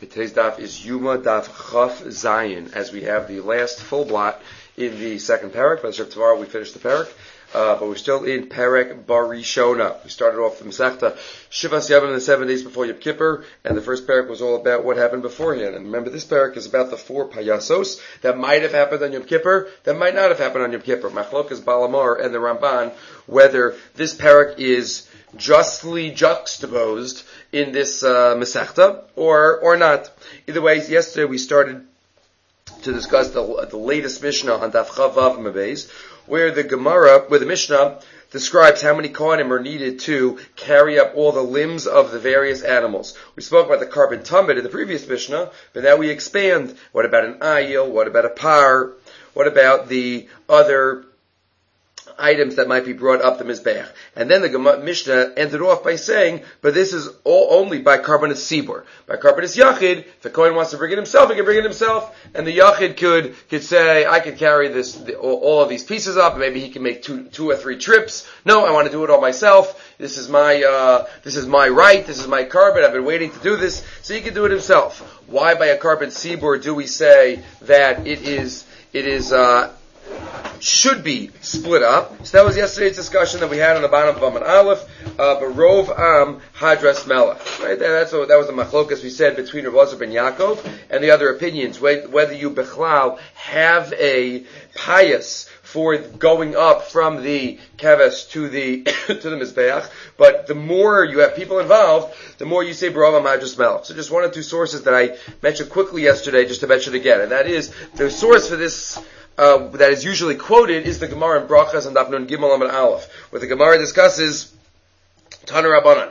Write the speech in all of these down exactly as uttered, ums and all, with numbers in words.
Today's daf is Yuma Daf Chaf Zayin, as we have the last full blot in the second parak. By the time tomorrow we finish the parak, uh, but we're still in Parak Barishona. We started off the Masechta Shivas Yavim, the seven days before Yom Kippur, and the first parak was all about what happened beforehand. And remember, this parak is about the four payasos that might have happened on Yom Kippur, that might not have happened on Yom Kippur. Machlokas Balamar and the Ramban, whether this parak is justly juxtaposed in this uh, Masechta or or not. Either way, yesterday we started to discuss the, the latest Mishnah on Daf Chavav Mabez, where the Gemara, where the Mishnah describes how many Kohanim are needed to carry up all the limbs of the various animals. We spoke about the carbon tumid in the previous Mishnah, but now we expand. What about an ayil? What about a par? What about the other items that might be brought up the Mizbeach? And then the Mishnah ended off by saying, but this is all only by Karbanis Sibur. By Karbanis Yachid, if the Kohen wants to bring it himself, he can bring it himself, and the Yachid could, could say, I could carry this, the, all, all of these pieces up, and maybe he can make two, two or three trips. No, I want to do it all myself. This is my, uh, this is my right, this is my carbon, I've been waiting to do this, so he can do it himself. Why by a Karban Sibur do we say that it is, it is, uh, should be split up? So that was yesterday's discussion that we had on the bottom of Amud Aleph, uh, Barov Am Hadras Melech. Right? That's what, that was the machlokas we said between Rav Elazar ben Yaakov and the other opinions, whether you bechlal have a pious for going up from the keves to the to the mizbeach, but the more you have people involved, the more you say Barov Am Hadras Melech. So just one or two sources that I mentioned quickly yesterday, just to mention again, and that is the source for this Uh, that is usually quoted is the Gemara in Brachas and Daf Nun Gimel Amud Aleph, where the Gemara discusses Tana Rabbanan.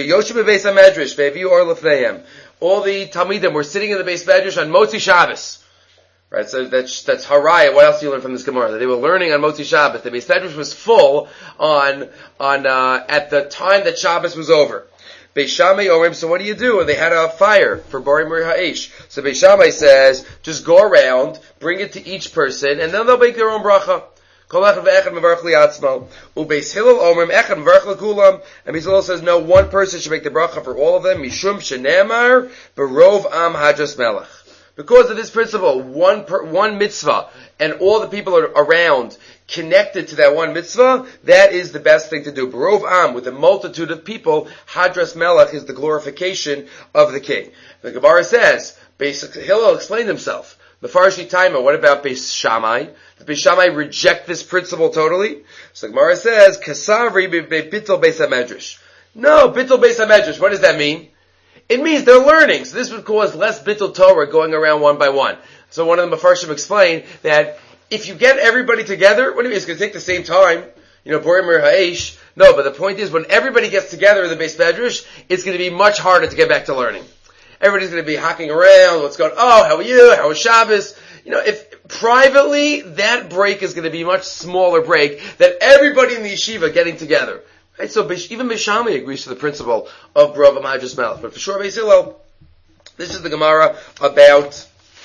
All the Talmidim were sitting in the Beis Medrash on Motzi Shabbos. Right, so that's, that's Haraya. What else do you learn from this Gemara? That they were learning on Motzi Shabbos. The Beis Medrash was full on, on, uh, at the time that Shabbos was over. Beis Shammai Orim, so what do you do? And they had a fire for Bari Muri Ha'esh. So Beis Shammai says, just go around, bring it to each person, and then they'll make their own bracha. Kol echad ve'echad mevarach li'atzmo. Ubeis Hillel Orim, echad mevarach l'kulam. And Beis Hillel says, no, one person should make the bracha for all of them. Mishum shenemar, barov am hadras melech. Because of this principle, one per, one mitzvah, and all the people are around connected to that one mitzvah, that is the best thing to do. Barov Am, with a multitude of people, Hadras Melech is the glorification of the king. The Gemara says, basically, Hillel explained himself. The Farshi Taima, what about Beis Shammai? Does Beis Shammai reject this principle totally? So the Gemara says, Kasavri bittul Beis HaMedrash. No, bittul Beis HaMedrash, what does that mean? It means they're learning, so this would cause less bittul Torah going around one by one. So one of the Mefarshim explained that if you get everybody together, what do you mean? It's going to take the same time. You know, Bari Muri Ha'esh. No, but the point is, when everybody gets together in the Beis Medrash, it's going to be much harder to get back to learning. Everybody's going to be hocking around. What's going on? Oh, how are you? How was Shabbos? You know, if privately, that break is going to be a much smaller break than everybody in the yeshiva getting together. Right? So even Beis Shammai agrees to the principle of Barov Am Hadras Melech. But for sure, Beis Hillel, this is the Gemara about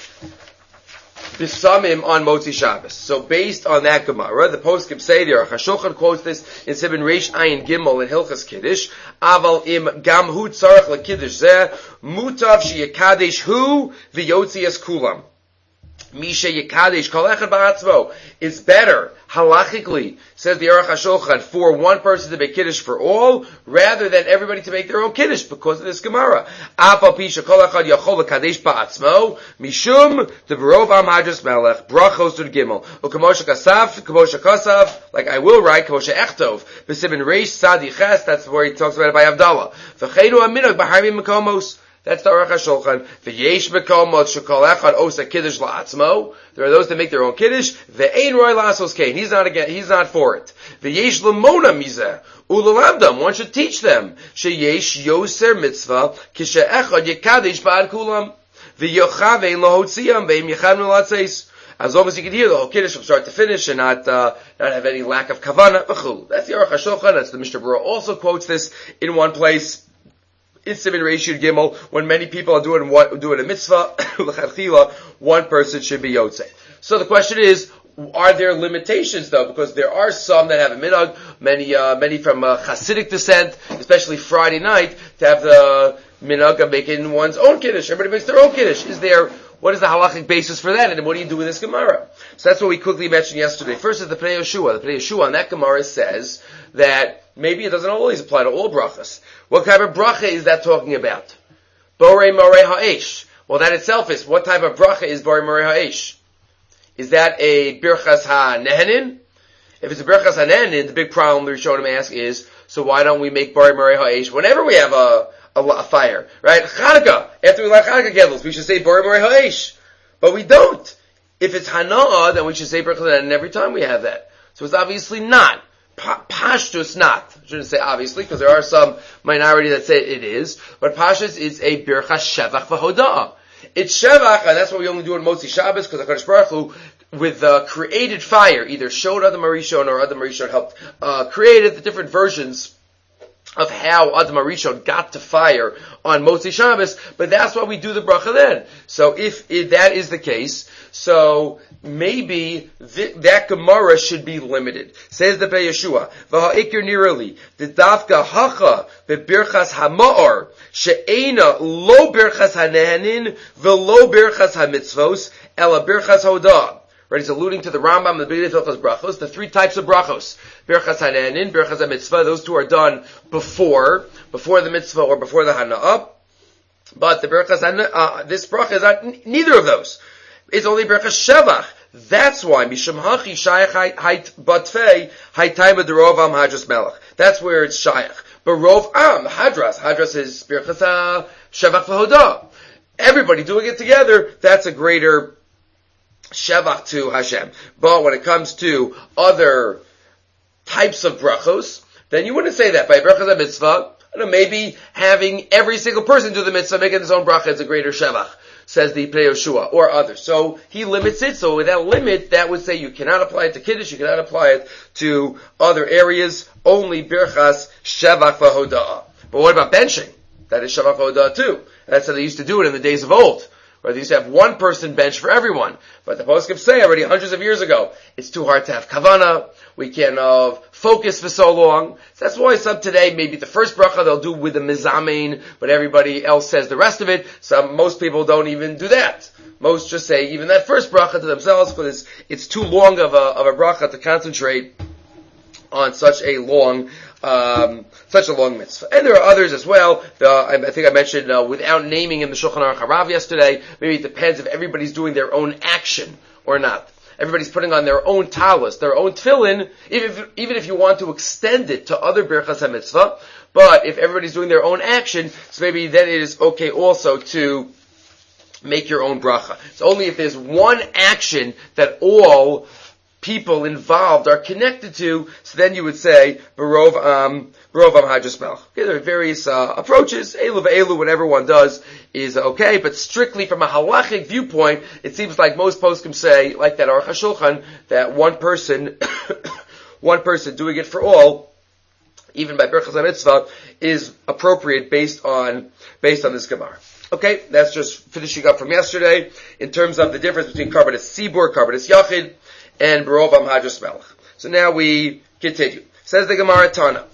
Bisamim on Motzi Shabbos. So based on that Gemara, the poskim say there, Chashochan quotes this in Sibin Reish Ayin Gimel in Hilchas Kiddush, Aval im gam hu tzarech lekiddush zeh, mutav sheyakadesh hu v'yotzi es kulam. Misha yekadesh kol echad ba'atzmo. It's better, halachically, says the Aruch HaShulchan, for one person to make kiddush for all, rather than everybody to make their own kiddush, because of this Gemara. Afal pisha kol echad yachol lekadesh ba'atzmo, mishum the Barov Am Hadras Melech, brachos to the Gimel, u'kamosha kasav, kamosha kasav, like I will write, kamosha echtov, b'sibin reish sadi ches, that's where he talks about it by Avdallah. V'cheinu aminog b'harmim mekomos. That's the Aruch HaShulchan. V'yesh mekomot shekol echad osa kiddush la'atzmo. There are those that make their own kiddush. Ve'ein roi la'asos kein. He's not again. He's not for it. V'yesh lemona mizeh u'lelamdam. One should teach them. Sheyesh yoser mitzvah kishe echad yekadesh ba'ad kulam. V'yochav ein lahotziam ve'im yechad melatzeis. As long as you can hear the whole kiddush from start to finish and not uh, not have any lack of kavana. That's the Aruch HaShulchan. That's the Mishnah Berurah also quotes this in one place. It's Sibin Reish Yud Gimel, when many people are doing what, doing a mitzvah, l'chadchila, one person should be yotzei. So the question is, are there limitations though? Because there are some that have a minhag, many, uh, many from uh, Hasidic descent, especially Friday night, to have the minhag of making one's own kiddush. Everybody makes their own kiddush. Is there, what is the halachic basis for that? And what do you do with this Gemara? So that's what we quickly mentioned yesterday. First is the Pnei Yeshua. The Pnei Yeshua on that Gemara says that maybe it doesn't always apply to all brachas. What type of bracha is that talking about? Borei Morei Ha'esh. Well, that itself is, what type of bracha is Borei Morei Ha'esh? Is that a Birchas HaNehenin? If it's a Birchas HaNehenin, the big problem the Rishonim ask is, so why don't we make Borei Morei Ha'esh whenever we have a, a, a fire? Right? Chanukah. After we light Chanukah candles, we should say Borei Morei Ha'esh. But we don't. If it's Hana'ah, then we should say Birchas HaNehenin every time we have that. So it's obviously not. Pa- Pashtus not. I shouldn't say obviously, because there are some minority that say it is. But Pashtus is a Birchas Shevach V'Hoda'ah. It's Shevach, and that's what we only do on Motzi Shabbos, because HaKadosh Baruch Hu, with uh, created fire, either showed Adam Arishon or Adam Arishon helped uh, created the different versions of how Adam Arishon got to fire on Motzi Shabbos, but that's why we do the bracha then. So if, if that is the case, so maybe th- that Gemara should be limited. Says the Pnei Yeshua, V'ha'ikir nirali, the dafka hacha be'birchas ha'ma'or, she'ena lo birchas ha'nehenin, ve'lo birchas ha'mitzvos, ela birchas ha'odah. Right, he's alluding to the Rambam, the B'nai Hilchos Brachos, the three types of brachos. Birchas HaNehenin, Birchas HaMitzvah, those two are done before, before the mitzvah or before the Hana'ah. But the Birchas HaNehenin, uh, this bracha is not n- neither of those. It's only Birchas Shevach. That's why, Mishum Hachi Shayach Hait Batfei Haitayma Derov Am Hadras Melech. That's where it's Shayach. But Rov Am, Hadras, Hadras is Birchas Shevach V'Hodah. Everybody doing it together, that's a greater Shevach to Hashem. But when it comes to other types of brachos, then you wouldn't say that. By brachas ha-mitzvah, I don't know, maybe having every single person do the mitzvah, making his own bracha is a greater Shevach, says the Pnei Yeshua, or others. So he limits it, so with that limit, that would say you cannot apply it to Kiddush, you cannot apply it to other areas, only birchas Shevach v'Hoda'ah. But what about benching? That is Shevach v'Hoda'ah too. That's how they used to do it in the days of old. Where they used to have one person bench for everyone. But the poskim say already hundreds of years ago, it's too hard to have kavana, we can't uh, focus for so long. So that's why some today, maybe the first bracha they'll do with the mizamein, but everybody else says the rest of it. Some, most people don't even do that. Most just say even that first bracha to themselves, because it's, it's too long of a, of a bracha to concentrate on such a long Um, such a long mitzvah. And there are others as well. The, I, I think I mentioned, uh, without naming in the Shulchan Aruch Harav yesterday, maybe it depends if everybody's doing their own action or not. Everybody's putting on their own talis, their own tefillin, even if, even if you want to extend it to other birchas ha-mitzvah. But if everybody's doing their own action, so maybe then it is okay also to make your own bracha. It's only if there's one action that all people involved are connected to, so then you would say, Barov Am, Barov Am Hadras Melech. Okay, there are various uh, approaches. Elu v'elu, whatever one does is okay, but strictly from a halachic viewpoint, it seems like most poskim say, like that Aruch HaShulchan, that one person, one person doing it for all, even by Birchas HaMitzvah, is appropriate based on, based on this Gemara. Okay, that's just finishing up from yesterday, in terms of the difference between Karbanis Sibur, Karbanis Yachid, and Barov Am Hadras Melech. So now we continue. Says the Gemara Tana.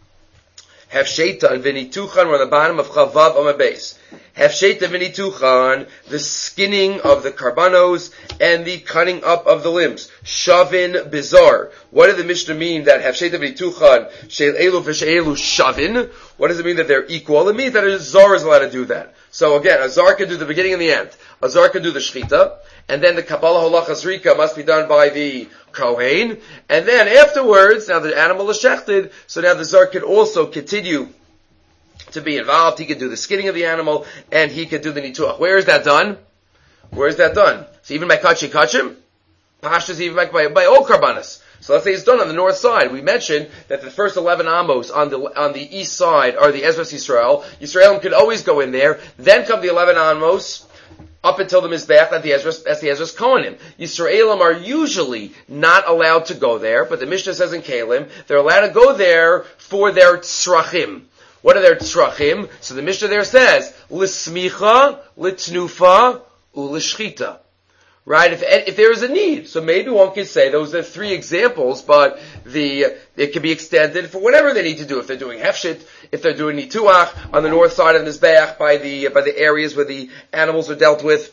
Hefsheitan v'nituchan, we're on the bottom of Chavav on the base. Hefsheitan v'nituchan, the skinning of the karbanos and the cutting up of the limbs. Shavin bizarre. What does the Mishnah mean that Hefsheitan v'nituchan, she'el elu v'she'elu shavin? What does it mean that they're equal? It means that a zar is allowed to do that. So again, a zar can do the beginning and the end. A zar can do the shchita, and then the Kabbalah Halachas Rika must be done by the Kohen, and then afterwards, now the animal is shechted, so now the zar can also continue to be involved. He can do the skinning of the animal, and he can do the nituach. Where is that done? Where is that done? So even by Kachi Kachim, Pashtas even by, by all Karbanas. So let's say it's done on the north side. We mentioned that the first eleven amos on the on the east side are the Ezras Yisrael. Yisraelim could always go in there. Then come the eleven amos up until the Mizbeach, that's the Ezras, that's the Ezras Kohanim. Yisraelim are usually not allowed to go there, but the Mishnah says in Kalim, they're allowed to go there for their tzrachim. What are their tzrachim? So the Mishnah there says, l'smicha, l'tnufa, u'l'shchita. right? If if there is a need, so maybe one could say those are three examples, but the it can be extended for whatever they need to do. If they're doing hefshit, if they're doing nituach on the north side of the mizbeach by the by the areas where the animals are dealt with.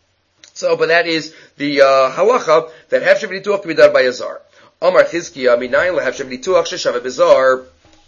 So, but that is the uh, halacha that hefshit v'nituach can be done by a zar. Omar Chizkiya minayin lehefshit v'nituach sheshava b'zar.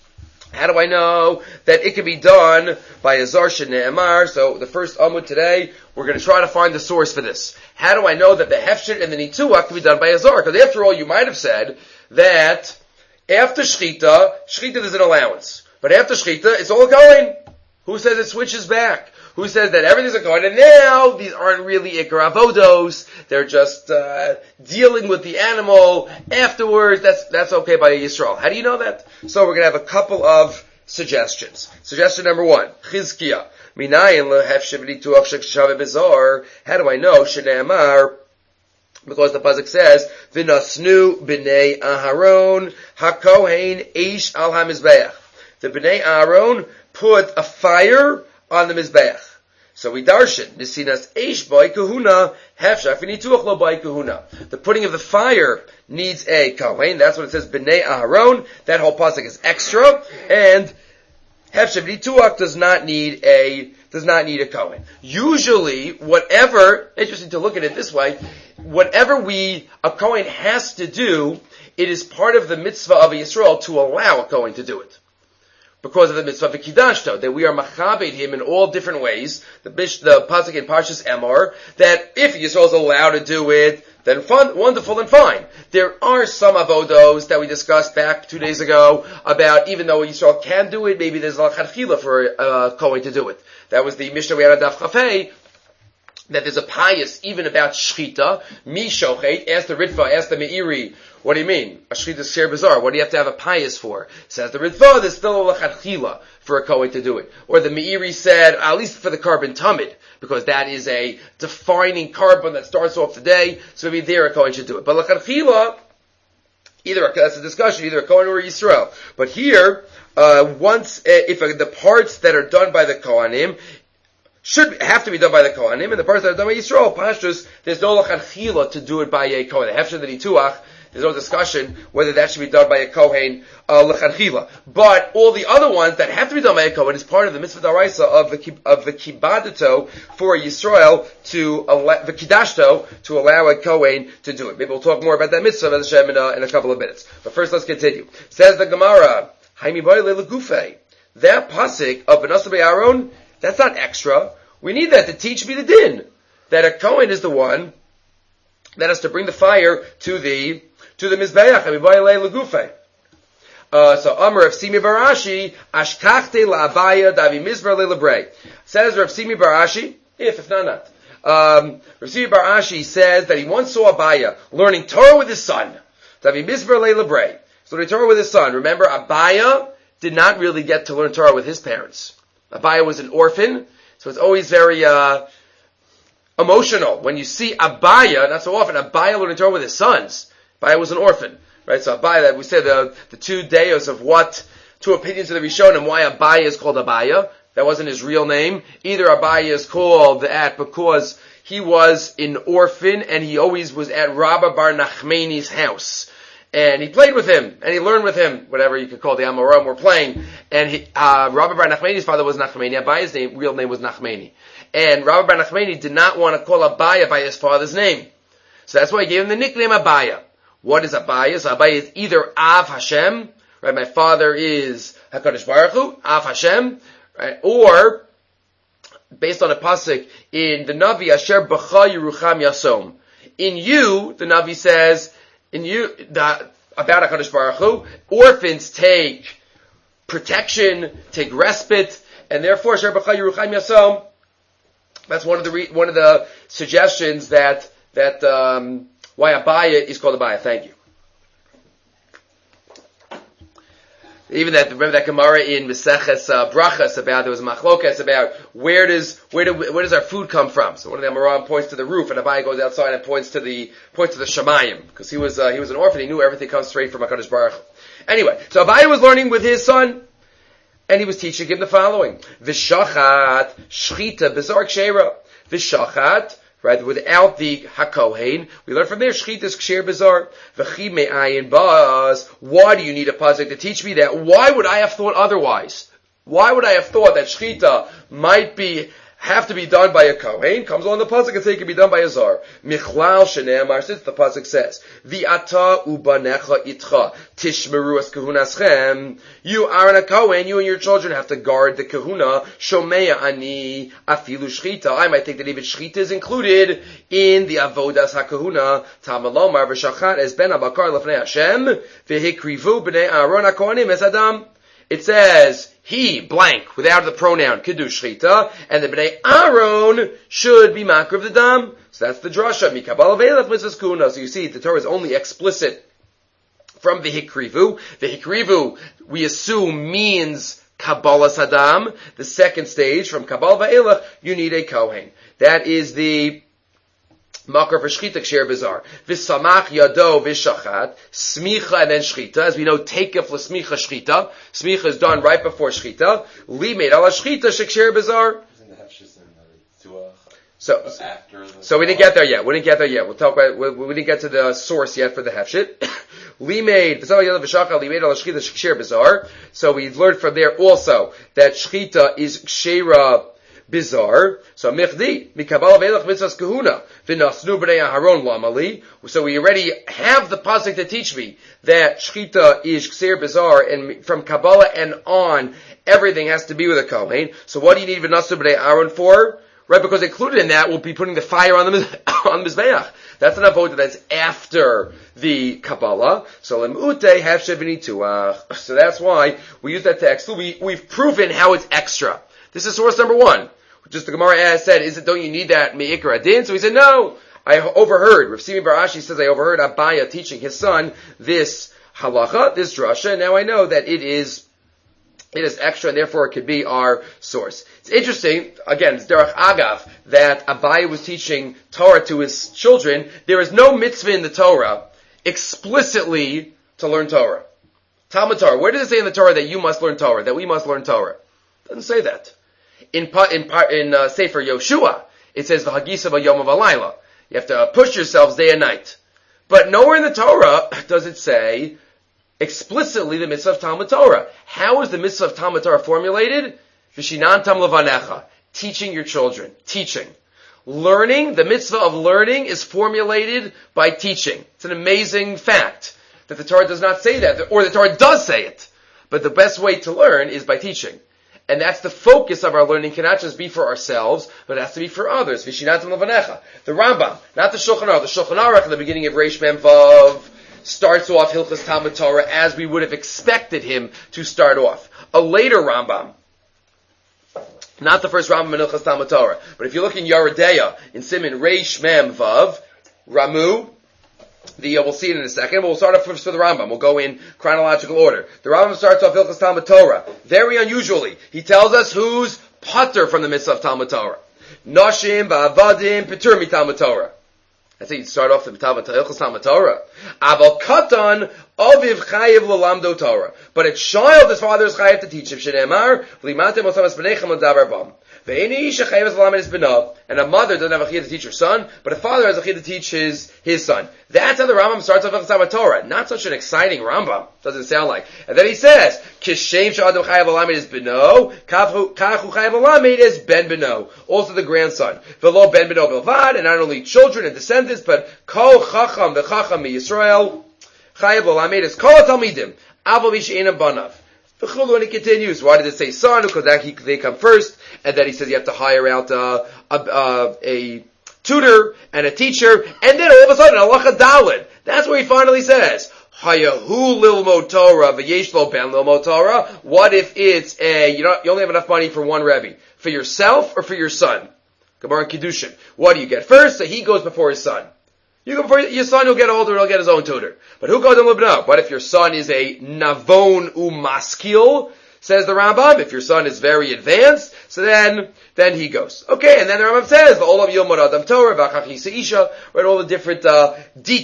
How do I know that it can be done by a zar shene'emar? So the first amud today, we're going to try to find the source for this. How do I know that the hefshit and the nituach can be done by a zar? Because after all, you might have said that after shchita, shchita there's an allowance. But after shchita, it's all a kohen. Who says it switches back? Who says that everything's a kohen? And now, these aren't really ikar avodos. They're just uh, dealing with the animal afterwards. That's that's okay by Yisrael. How do you know that? So we're going to have a couple of suggestions. Suggestion number one, Chizkiya. Minayin lehefshit v'nituach sheshava b'zar. How do I know? Shene'emar. Because the pasuk says, "V'nasnu b'nei Aharon hakohen eish al hamizbeach." The b'nei Aharon put a fire on the mizbeach. So we darshan nisinas eish by kahuna hefshach v'nituach lo by kahuna. The putting of the fire needs a kohen. That's what it says. B'nei Aharon. That whole pasuk is extra, and hefshach v'nituach does not need a does not need a kohen. Usually, whatever, interesting to look at it this way, whatever we, a kohen has to do, it is part of the mitzvah of a Yisrael to allow a kohen to do it. Because of the mitzvah of Kidashto, that we are machabed him in all different ways, the bish, the pasuk in Parshas Emor, that if Yisrael is allowed to do it, then fun, wonderful and fine. There are some avodos that we discussed back two days ago about even though Yisrael can do it, maybe there's a lachadchila for a uh, kohen to do it. That was the Mishnah we had on Daf Chafei, that there's a pious even about shchita. Mi shochet, ask the Ritva, ask the Meiri, what do you mean? A shchita is shir bizarre. What do you have to have a pious for? Says the Ritva, there's still a lachadchila for a kohen to do it. Or the Meiri said, at least for the carbon tamid, because that is a defining carbon that starts off the day, so maybe there a kohen should do it. But lachadchila, either, that's a discussion, either a kohen or a Yisrael. But here, uh, once, uh, if uh, the parts that are done by the kohanim, should have to be done by the Kohanim, and the parts that are done by Yisrael, Pashtus, there's no lachadchila to do it by a Kohen. The Hefshah the Nituach, there's no discussion whether that should be done by a Kohen, uh, lachadchila. But all the other ones that have to be done by a Kohen is part of the mitzvah daraisa of the, of the Kibadato for Yisrael to allow, the Kidashto, to allow a Kohen to do it. Maybe we'll talk more about that mitzvah in a, in a couple of minutes. But first let's continue. Says the Gemara, Haimi boy le legufe. That pasuk of Benasa Be'aron, that's not extra. We need that to teach me the din. That a Kohen is the one that has to bring the fire to the, to the Mizbeach. Uh, so, Amar Rav Simi Barashi, Ashkachte la'abaya davi mizbar le'lebrei. Says Rav Simi Barashi, if, if not, not. Um, Rav Simi Barashi says that he once saw Abaya learning Torah with his son. Davi mizbar le'lebrei. So learning Torah with his son. Remember, Abaya did not really get to learn Torah with his parents. Abaya was an orphan, so it's always very uh, emotional when you see Abaya. Not so often Abaya learning Torah with his sons. Abaya was an orphan, right? So Abaya, that we said the the two deos of what, two opinions of the Rishonim why Abaya is called Abaya. That wasn't his real name. Either Abaya is called that because he was an orphan and he always was at Rabba Bar Nachmani's house. And he played with him, and he learned with him, whatever you could call the Amoram were playing. And he, uh, Rabbi Bar Nachmani's father was Nachmani. Abaya's name, real name was Nachmani. And Rabbi Bar Nachmani did not want to call Abaya by his father's name. So that's why he gave him the nickname Abaya. What is Abaya? So Abaya is either Av Hashem, right? My father is HaKadosh Baruch Hu, Av Hashem, right? Or, based on a pasuk in the Navi, Asher B'cha Yerucham Yasom. In you, the Navi says, in you, the, about HaKadosh Baruch Hu, orphans take protection, take respite, and therefore, Asher B'cha Yerucham Yasom, that's one of the, re, one of the suggestions that, that, um, why Abaya is called Abaya. Thank you. Even that, remember that Gemara in Meseches uh, Brachas about, there was a machlokas about where does, where do, where does our food come from? So one of the Amoram points to the roof, and Abaya goes outside and points to the, points to the Shemayim, because he was, uh, he was an orphan, he knew everything comes straight from HaKadosh Baruch Hu. Anyway, so Abaya was learning with his son, and he was teaching him the following. V'shachat shchita b'zar kshera. V'shachat, right? Without the hakohen, we learn from there, shchita is ksher bizar. V'chi me'ayin baz. Why do you need a pasuk to teach me that? Why would I have thought otherwise? Why would I have thought that shchita might be have to be done by a kohen? Comes along the pasuk and say it can be done by a zar. Michlal shene'amar, since the pasuk says, V'ata ubanecha itcha tishmeru es kahunaschem. You are a kohen, you and your children have to guard the kahuna. Shomea ani afilu shchita. I might think that even shchita is included in the avodas hakahuna. Tamalomar v'shachat es ben abakar lefnei Hashem v'hikrivu b'nei Aaron hakohanim es adam. It says, he, blank, without the pronoun, kiddush shchita, and the bnei Aaron should be makriv the dam. So that's the drasha. Mikabal ve'elach mitzvahs kuna. So you see, the Torah is only explicit from v'hikrivu. V'hikrivu, we assume, means kabbalah sadam. The second stage, from kabal ve'elach, you need a kohen. That is the makar for shchita ksher bizar. V'samach yado v'shachat. Smicha and then shchita. As we know, takef l'smicha shchita. Smicha is done right before shchita. Limed ala shchita sheksher bizar. So, so we didn't get there yet. We didn't get there yet. We'll talk about, we, we didn't get to the source yet for the hefshit. Limed, v'samach yado v'shachat, limed ala shchita sheksher bizar. So we learned from there also that shchita is kshera bizarre. So michdi mikabal ve'elach mitzvahs kahuna v'nasnu b'nei Aharon lamali. So we already have the pasuk to teach me that shchita is kser bizarre, and from Kabbalah and on, everything has to be with a kohen. So what do you need v'nasnu b'nei Aharon for? Right, because included in that will be putting the fire on the on the mizbeach. That's an avodah that's after the Kabbalah. So lemute hefshe v'nituach. So that's why we use that text. We we've proven how it's extra. This is source number one. Just the Gemara said, is it, don't you need that me'ikar adin? So he said, no. I overheard, Rav Simi Bar Ashi says, I overheard Abaya teaching his son this halacha, this drasha, and now I know that it is, it is extra, and therefore it could be our source. It's interesting, again, it's derech agav, that Abaya was teaching Torah to his children. There is no mitzvah in the Torah explicitly to learn Torah. Talmud Torah, where does it say in the Torah that you must learn Torah, that we must learn Torah? It doesn't say that. In in in uh, Sefer Yoshua, it says v'hagisa v'yom v'alayla. You have to push yourselves day and night. But nowhere in the Torah does it say explicitly the mitzvah of Talmud Torah. How is the mitzvah of Talmud Torah formulated? V'shinan tam levanecha, teaching your children, teaching, learning. The mitzvah of learning is formulated by teaching. It's an amazing fact that the Torah does not say that, or the Torah does say it. But the best way to learn is by teaching. And that's the focus of our learning. It cannot just be for ourselves, but it has to be for others. V'shinatam levanecha. The Rambam, not the Shulchan Aruch. The Shulchan Aruch at the beginning of Reish Mem Vav starts off Hilchas Talmud Torah as we would have expected him to start off. A later Rambam, not the first Rambam in Hilchas Talmud Torah, but if you look in Yeridea, in Siman Reish Mem Vav, Ramu, The, uh, we'll see it in a second, but we'll start off first for the Rambam. We'll go in chronological order. The Rambam starts off Hilchas Talmud Torah. Very unusually, he tells us who's patur from the mitzvah of Talmud Torah. Nashim va'avadim petur mi Talmud Torah. That's how you start off the Hilchas Talmud Torah. Aval katan aviv chayiv l'lamdo Torah. But a child, his father is chayiv to teach him. Shneimar v'limatem osamas b'neichem l'davar bam. And a mother doesn't have a chiyuv to teach her son, but a father has a chiyuv to teach his, his son. That's how the Rambam starts off with Talmud Torah. Not such an exciting Rambam, doesn't sound like. And then he says, Kishem sh'adam chayav alamed is beno, kachu chayav alamed is ben beno. Also the grandson. V'lo ben beno bilvad, and not only children and descendants, but kol chacham v'chacham mi-Yisrael, chayav alamed is kol talmidim, aval v'she'enam banav. And he continues. Why did it say son? Because that he, they come first, and then he says you have to hire out a, a, a tutor and a teacher, and then all of a sudden halacha daled. That's where he finally says hayahu lilmod Torah v'yesh lo ben lilmod Torah. What if it's a you don't you only have enough money for one rebbe, for yourself or for your son? Gemara and Kiddushin. What do you get first? So he goes before his son. You go before your son, he'll get older, he'll get his own tutor. But who goes in Libna? What if your son is a navon umaskil? Says the Rambam. If your son is very advanced, so then, then he goes. Okay, and then the Rambam says, V'olam yomod adam Torah, v'achach yisa isha, right, all the different, uh,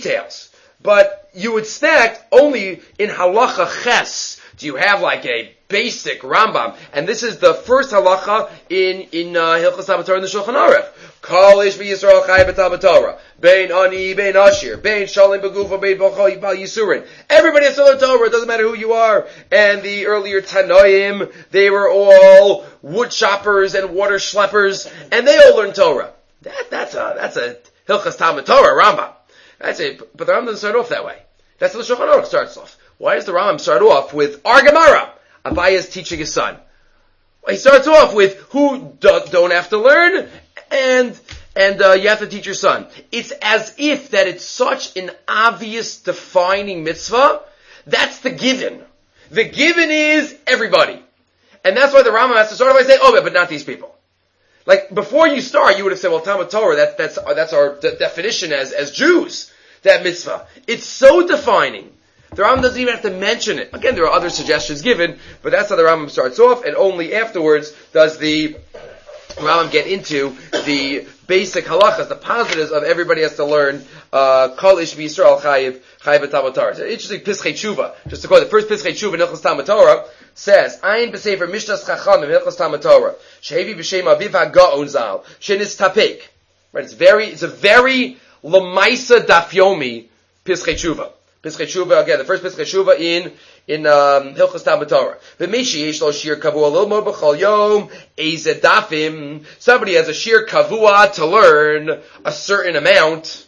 details. But you would expect only in halacha ches do you have like a basic Rambam, and this is the first halacha in in uh, Hilchos Talmud Torah in the Shulchan Aruch. Kol ish v'Yisrael chai b'Talmud Torah, bein ani, bein ashir, bein shalim b'gufa, bein b'chol b'al yisurin. Everybody has to learn Torah. It doesn't matter who you are. And the earlier Tanoim, they were all wood choppers and water schleppers, and they all learned Torah. That that's a that's a Hilchos Talmud Torah Rambam. That's it. But the Rambam doesn't start off that way. That's how the Shulchan Aruch starts off. Why does the Rambam start off with Ar Gemara? Abaye is teaching his son. Well, he starts off with who do, don't have to learn, and and uh, you have to teach your son. It's as if that it's such an obvious defining mitzvah. That's the given. The given is everybody, and that's why the Rambam has to start by saying, "Oh, but not these people." Like before you start, you would have said, "Well, Talmud Torah. That, that's that's our de- definition as as Jews. That mitzvah. It's so defining." The Rambam doesn't even have to mention it. Again, there are other suggestions given, but that's how the Rambam starts off, and only afterwards does the Rambam get into the basic halachas, the positives of everybody has to learn. Kol ish v'Yisrael chayiv chayiv b'Talmud Torah. It's an interesting Pischei Tshuva. Just to quote the first Pischei Tshuva in Hilchos Talmud Torah says, "Ayin b'sefer Mishnas Chachamim Hilchos Talmud Torah shehevi b'shem Aviv HaGaon Zal shenis tapek." Right? It's very, it's a very lemaisa daf yomi Pischei Tshuva. Pischei Tshuva, again, the first Pischei Tshuva in, in, um, Hilchos Talmud Torah. V'mishi yesh lo shir kavua lilmod b'chol yom eze dafim. Somebody has a shir kavua to learn a certain amount.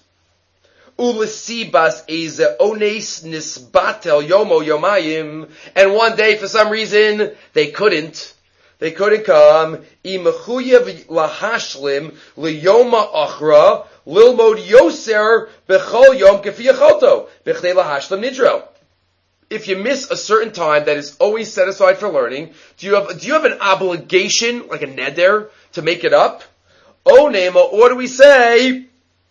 U'lesibas eze ones nisbatel yomo yomayim. And one day, for some reason, they couldn't. They couldn't come. Imechuyev lahashlim liyoma achra. Lilmod yoser bechol yom kefi yacholto bechdei lahashlam nidro. If you miss a certain time that is always set aside for learning, do you have do you have an obligation, like a neder, to make it up? O nema, or do we say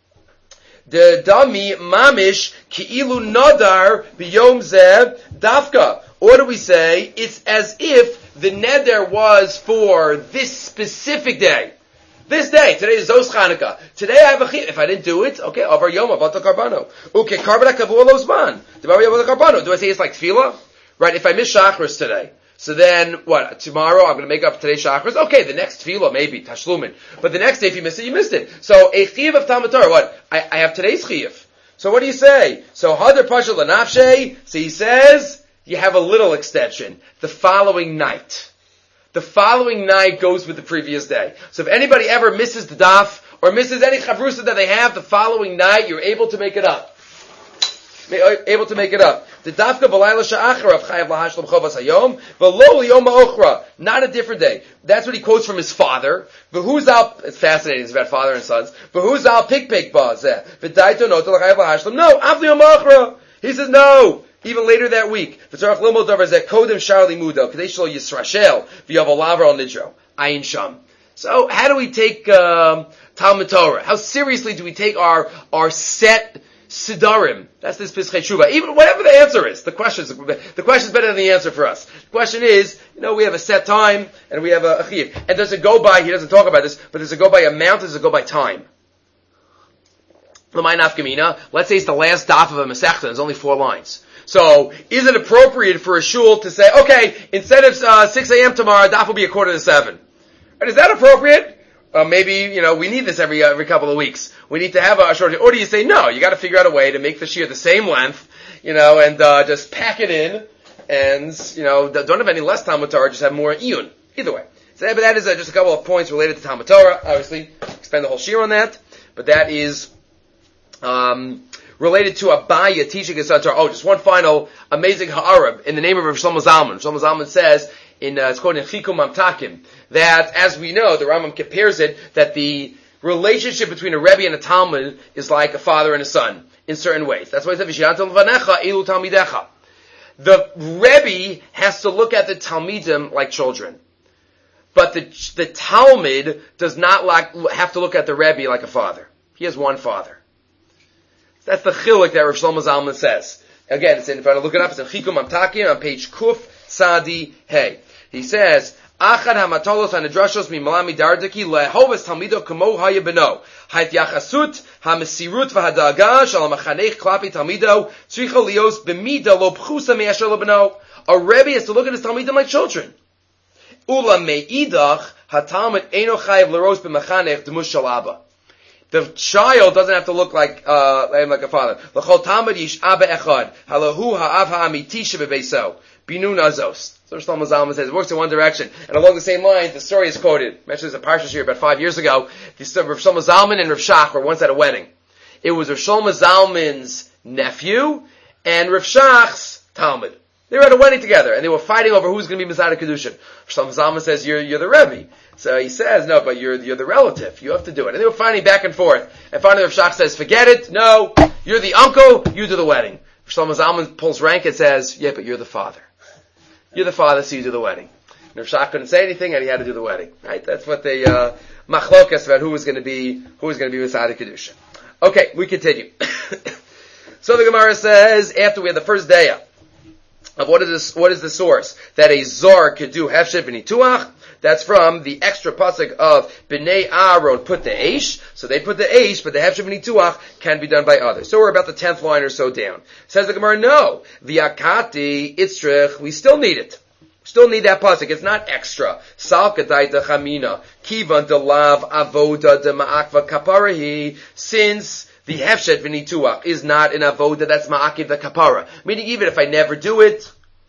the dami mamish ki'ilu nadar biyom zeh dafka? Or do we say it's as if the neder was for this specific day? This day, today is Zos Chanukah. Today I have a chiyuv. If I didn't do it, okay, Avar Yom, Avata Karbano. Okay, Karbana Kavua Lozman. Do I say it's like Tefillah? Right, if I miss Shachris today, so then, what, tomorrow I'm going to make up today's Shachris? Okay, the next Tefillah, maybe, Tashlumin. But the next day, if you miss it, you missed it. So, a chiyuv of Talmud Torah, what? I, I have today's chiyuv. So what do you say? So, Hadar Pashal Lanafshe, so he says, you have a little extension. The following night. The following night goes with the previous day. So if anybody ever misses the daf, or misses any chavrusa that they have the following night, you're able to make it up. Able to make it up. The dafka b'layla sha'achar of chayav lahashlam chovas hayom, v'lo yom ha'ochra. Not a different day. That's what he quotes from his father. V'huz al, it's fascinating, it's about father and sons. V'huz al pikpik ba'zeh. V'daito noto l'chayav lahashlam. No, after yom ha'ochra. He says no. Even later that week, v'tzarach limod davar zeh kodem shar limudo k'dei shelo yisrashel v'yav olaver al nidro ayin sham. So, how do we take um, Talmud Torah? How seriously do we take our our set sidarim? That's this Pischei Tshuva. Even whatever the answer is, the question is the question is better than the answer for us. The question is, you know, we have a set time and we have a, a chiyuv. And does it go by? He doesn't talk about this, but does it go by amount? Or does it go by time? Let's say it's the last daf of a Masechta. There's only four lines. So, is it appropriate for a shul to say, okay, instead of uh, six a.m. tomorrow, daf will be a quarter to seven? And is that appropriate? Uh, maybe, you know, we need this every uh, every couple of weeks. We need to have a short, or do you say, no, you gotta figure out a way to make the shiur the same length, you know, and uh, just pack it in, and, you know, don't have any less Talmud Torah, just have more iyun. Either way. So, but that is uh, just a couple of points related to Talmud Torah. Obviously, spend the whole shiur on that, but that is, um, related to Abaya teaching his son Torah. Oh, just one final amazing ha'arab in the name of Rav Shlomo Zalman. Shlomo Zalman says, in, uh, it's called in Chikum Mamtakim, that, as we know, the Rambam compares it, that the relationship between a Rebbe and a Talmud is like a father and a son, in certain ways. That's why he said, V'shiyantam levanecha elu talmidecha. The Rebbe has to look at the Talmidim like children. But the, the Talmud does not like, have to look at the Rebbe like a father. He has one father. That's the chiluk that Rav Shlomo Zalman says. Again, it's in, if I look it up, it's in Chikum Mamtakim on page Kuf Sadi Hey. He says, Achad hamatolos hanidrashos mimalami dardaki lehovas talmido kamo haya beno. Hayt yachasut hamesirut v'hadaga shal machanech klapi talmido tzricha lios b'mida lo pchusa me'asher lo beno. A Rebbe has to look at his Talmidim like children. Ula me'idach hatalmid eino chayev l'ros b'mechanech d'mush shel Abba. The child doesn't have to look like uh like a father. L'chol talmid yish Abba echad halahu ha'av ha'amiti shebebeso binu nazos. So Shlomo Zalman says it works in one direction. And along the same lines, the story is quoted. I mentioned this in Parsha here about five years ago. The Rav Shlomo Zalman and Rav Shach were once at a wedding. It was Rav Shlomo Zalman's nephew and Rav Shach's Talmud. They were at a wedding together, and they were fighting over who's going to be Mizad Kedushin. Shlomo Zalman says, you're, you're the Rebbe. So he says, no, but you're, you're the relative. You have to do it. And they were fighting back and forth. And finally Rav Shach says, forget it. No, you're the uncle. You do the wedding. Shlomo Zalman pulls rank and says, yeah, but you're the father. You're the father, so you do the wedding. And Rav Shach couldn't say anything, and he had to do the wedding. Right? That's what they, uh, machlokas about who was going to be, who was going to be Mizad Kedushin. Okay, we continue. So the Gemara says, after we had the first day of what is this, what is the source that a zar could do hefshet v'nituach? That's from the extra pasuk of Bnei Aaron put the eish, so they put the eish, but the hefshet v'nituach can be done by others. So we're about the tenth line or so down. Says the Gemara, no, v'akati itzrich, we still need it. Still need that pasuk. It's not extra. Salkadai de chamina kivan de lav avoda de ma'akva kaparahi, since the hefshet v'nituach is not an avoda that's ma'akiv the kapara. Meaning even if I never do it,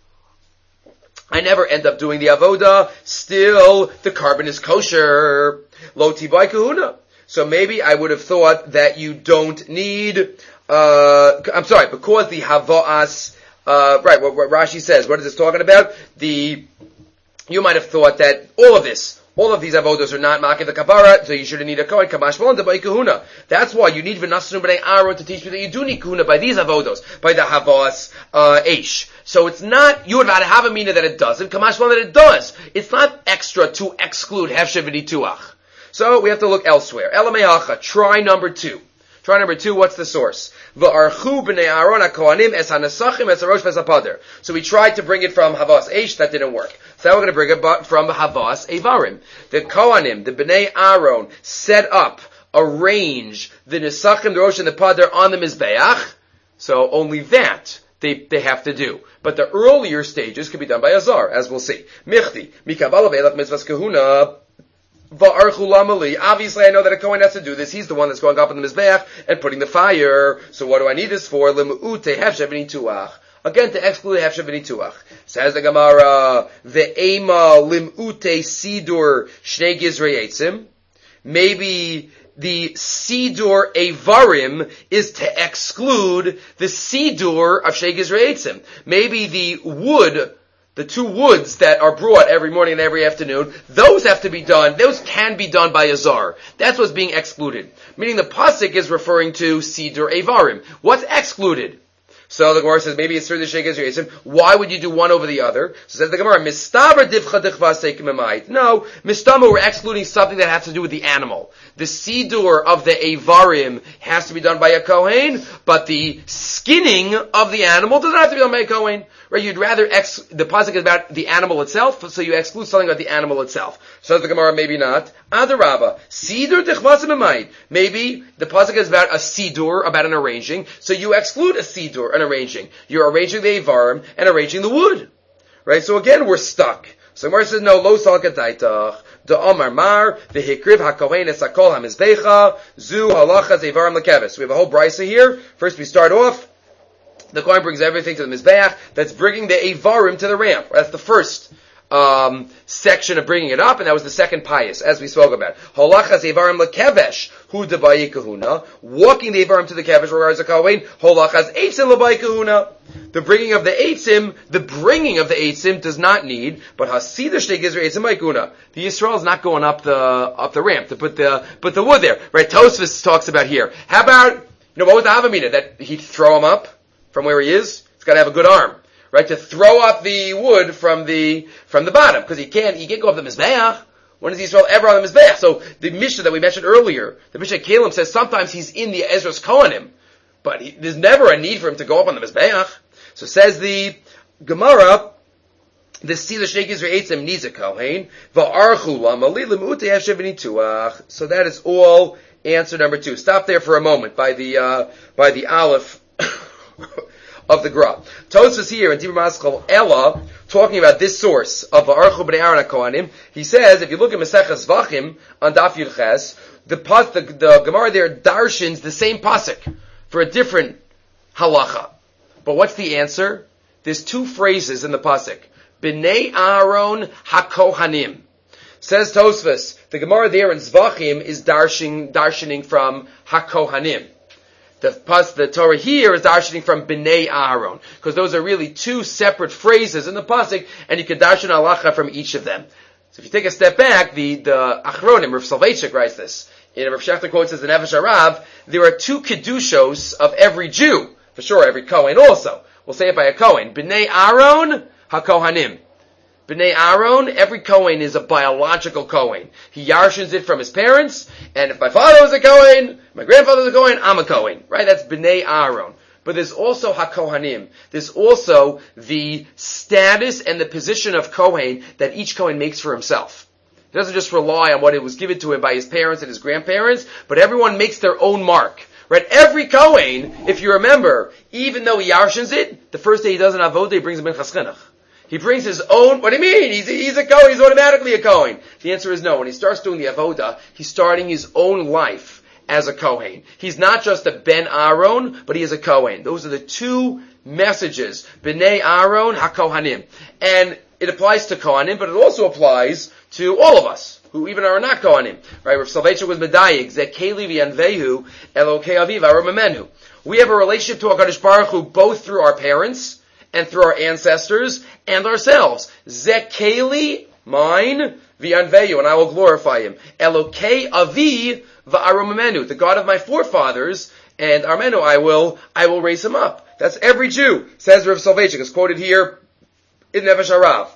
I never end up doing the avoda, still the carbon is kosher. Lo tivai kahuna. So maybe I would have thought that you don't need, uh, I'm sorry, because the hava'as, uh, right, what, what Rashi says, what is this talking about? The, you might have thought that all of this, all of these avodos are not makiv the kapara, so you shouldn't need a kohen kamash v'landa by kahuna. That's why you need v'nasnu b'nei Aaron to teach me that you do need kahuna by these avodos, by the havas uh, eish. So it's not you would not have a mina that it doesn't, kamash v'landa that it does. It's not extra to exclude hefshet v'nituach. So we have to look elsewhere. Elamehacha, try number two. Try number two, what's the source? V'archu b'nei Aaron ha'kohanim es hanasachim es harosh v'es hapader. So we tried to bring it from havas eish, that didn't work. So now we're going to bring it from havas evarim. The kohanim, the b'nei Aaron, set up, arrange the nesachim, the rosh and the pader on the mizbeach. So only that they they have to do. But the earlier stages can be done by a zar, as we'll see. Michti mikabala ve'elach mitzvahs kahuna. Obviously, I know that a Kohen has to do this. He's the one that's going up in the Mizbeach and putting the fire. So what do I need this for? Again, to exclude hefshet v'nituach. Says the Gemara, ve'ema lim'ute sidur shnei gizrei eitzim. Maybe the sidur avarim is to exclude the sidur of shnei gizrei eitzim. Maybe the wood, the two woods that are brought every morning and every afternoon, those have to be done, those can be done by a zar. That's what's being excluded. Meaning the pasuk is referring to Sidur Avarim. What's excluded? So the Gemara says, maybe it's through the Sheikh Ezra. Why would you do one over the other? So says the Gemara, Mistabra divcha dichva seikim. No, Mistama, we're excluding something that has to do with the animal. The Sidur of the Avarim has to be done by a Kohen, but the skinning of the animal doesn't have to be done by a Kohen. Right? You'd rather, ex- the pasuk is about the animal itself, so you exclude something about the animal itself. So the Gemara, maybe not. Adarabba, Sidur dichvasim emayit. Maybe the pasuk is about a Sidur, about an arranging, so you exclude a Sidur, an arranging. You're arranging the Avarim and arranging the wood. Right? So again, we're stuck. So Gemara says, no, lo salkataitach. The Omar Mar, the Hikriv HaKohen Es HaKol HaMizbecha, Zu Halachas Evarim Lekeves. We have a whole brisa here. First we start off, the Kohen brings everything to the Mizbeach, that's bringing the Evarim to the ramp. That's the first um, section of bringing it up, and that was the second pious, as we spoke about. Halachas Evarim Lekevesh, Hu Debayi Kahuna, walking the Evarim to the Kevesh, regards the Kohen, Halachas Eitzim Lebayi Kahuna. The bringing of the Eitzim, the bringing of the Eitzim does not need, but Hasidah Shtei Gizrei Eitzim Maikuna. The Yisrael is not going up the, up the ramp to put the, put the wood there. Right? Tosfos talks about here. How about, you know, what was the Havamina? That he'd throw him up from where he is? It's gotta have a good arm. Right? To throw up the wood from the, from the bottom. Because he can't, he can't go up the Mizbeach. When is Yisrael ever on the Mizbeach? So the Mishnah that we mentioned earlier, the Mishnah Kalim says sometimes he's in the Ezra's Kohanim. But he, there's never a need for him to go up on the Mizbeach. So says the Gemara, the Silah Shnei Gizrei Eitzim needs a Kohen. Va'archu lamali lemutei hefshet v'nituach. So that is all answer number two. Stop there for a moment by the, uh, by the Aleph. of the Gra. Tosfos here in Dibur Maskal Ella, talking about this source of Va'archu b'nei Aaron HaKohanim, he says, if you look at Maseches Zvachim on Daf Yud Ches, the, the, the Gemara there darshins the same pasuk for a different halacha. But what's the answer? There's two phrases in the pasuk. B'nei Aaron HaKohanim. Says Tosfos, the Gemara there in Zvachim is darshin, darshaning from HaKohanim. The, the Torah here is darshaning from B'nei Aaron, because those are really two separate phrases in the pasuk, and you can darshan halacha from each of them. So if you take a step back, the, the Achronim, Rav Soloveitchik writes this. In Rav Shechter quotes as the Nefesh Harav, there are two kedushos of every Jew. For sure, every Kohen also. We'll say it by a Kohen. B'nei Aaron HaKohanim. B'nei Aaron, every Kohen is a biological Kohen. He yarshins it from his parents, and if my father was a Kohen, my grandfather was a Kohen, I'm a Kohen. Right? That's B'nei Aaron. But there's also HaKohanim. There's also the status and the position of Kohen that each Kohen makes for himself. He doesn't just rely on what it was given to him by his parents and his grandparents, but everyone makes their own mark. Right? Every Kohen, if you remember, even though he yarshins it, the first day he does an avodah, he brings a minchas chinuch. He brings his own, what do you mean? He's, he's a Kohen, he's automatically a Kohen. The answer is no. When he starts doing the avodah, he's starting his own life as a Kohen. He's not just a Ben Aaron, but he is a Kohen. Those are the two messages. B'nei Aaron HaKohanim. And it applies to Kohanim, but it also applies to all of us, who even are not Kohanim. Right? Rav Soloveitchik was Medayik, Zekeli v'yanvehu Elokei aviv aramamenu. We have a relationship to HaKadosh Baruch Hu both through our parents, and through our ancestors, and ourselves. Zekeli, mine, v'yanveyu, and I will glorify him. Elokei avi v'aramamenu, the God of my forefathers, and Armenu, I will, I will raise him up. That's every Jew, says Rav Soloveitchik. It's quoted here in Nefesh Harav.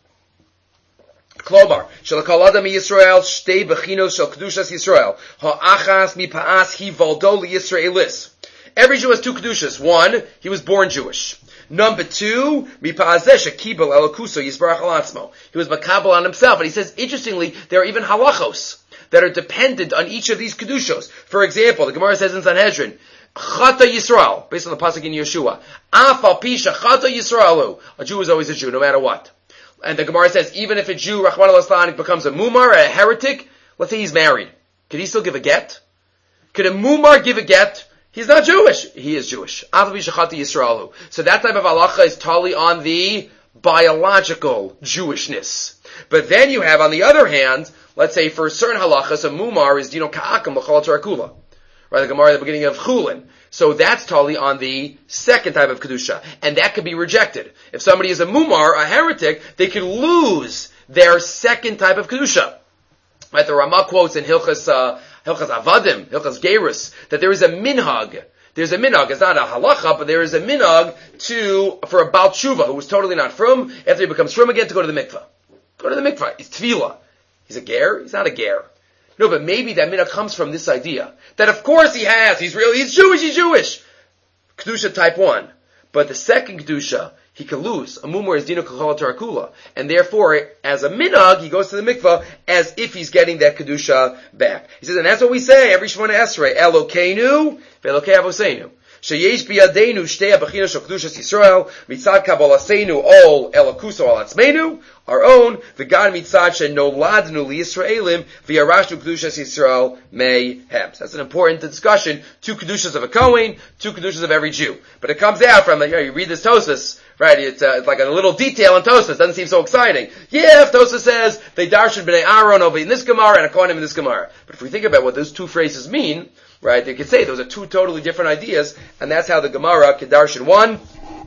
Klomar, shel kol adam Yisrael shtei bechinos shel kedushas Yisrael ha'achas mipa'as hi valdo liYisraelis. Every Jew has two kedushas. One, he was born Jewish. Number two, mipa'azeh shekibel elokuso yisbarach alatzmo. He was makabel on himself. And he says, interestingly, there are even halachos that are dependent on each of these kedushos. For example, the Gemara says in Sanhedrin, Chata Yisrael, based on the pasuk in Yeshua, Afal Pisha Chata Yisraelu. A Jew is always a Jew, no matter what. And the Gemara says, even if a Jew, Rachmana litzlan, becomes a mumar, a heretic, let's say he's married, could he still give a get? Could a mumar give a get? He's not Jewish. He is Jewish. Afal Pisha Chata Yisraelu. So that type of halacha is totally on the biological Jewishness. But then you have, on the other hand, let's say for certain halachas, a mumar is, you know, ka'akam l'chol tarakula. Right, the Gemara at the beginning of Chulin. So that's totally on the second type of Kedusha. And that could be rejected. If somebody is a mumar, a heretic, they could lose their second type of Kedusha. Right, the Ramah quotes in Hilchas, uh, Hilchas Avadim, Hilchas Gerus, that there is a minhag. There's a minhag. It's not a halacha, but there is a minhag to, for a Baal Tshuva, who was totally not frum, after he becomes frum again, to go to the mikveh. Go to the mikveh. It's tefillah. He's a ger? He's not a ger. No, but maybe that minhag comes from this idea that of course he has, he's really, he's Jewish, he's Jewish. Kedusha type one. But the second Kedusha, he can lose. A mumar is dino kachol tarakula. And therefore, as a minhag, he goes to the mikvah as if he's getting that Kedusha back. He says, and that's what we say every Shemona Esrei, Elokeinu, ve'elokei avoseinu. Sheyesh biyadeinu shtei abachinos shel kedushas Yisrael mitzad kabbalasenu ol elokuso al atzmeinu, our own, v'gan mitzad shenoladnu liyisraelim v'yarashnu kedushas Yisrael mehem. That's an important discussion. Two kedushas of a Kohen, two kedushas of every Jew. But it comes out from, like, you know, you read this Tosfos, right? It's, uh, it's like a little detail in Tosfos. Doesn't seem so exciting. Yeah, if Tosfos says they darshan b'nei Aaron over in this Gemara and a Kohanim in this Gemara. But if we think about what those two phrases mean, right, they could say those are two totally different ideas, and that's how the Gemara could darshan one